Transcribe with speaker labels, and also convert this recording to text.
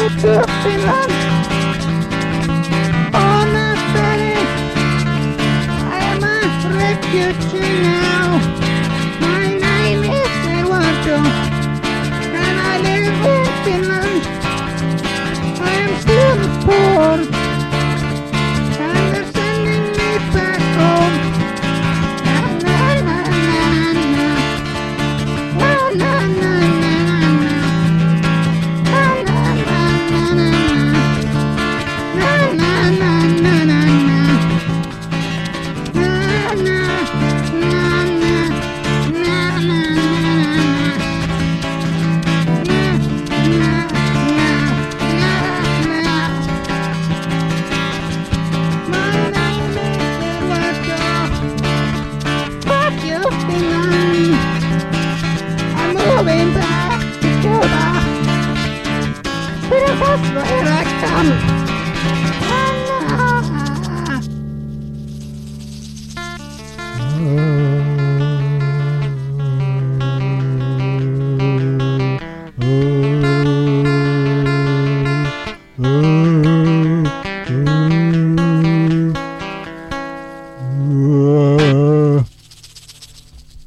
Speaker 1: to Finland. Oh, my buddy, I am a refugee now. My name is Eduardo, and I live in Finland. I am still poor, and they're sending me back home. Na na na na na, na na na na na, na na na na na, na na na na na na. Moving back to Cuba, but that's where I come.